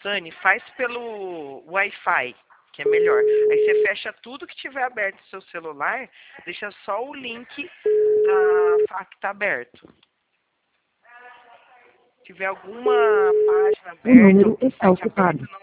Rosane, faz pelo Wi-Fi, que é melhor. Aí você fecha tudo que tiver aberto no seu celular, deixa só o link da faca que tá aberto. Se tiver alguma página O aberta, número algum está site ocupado. aberto, não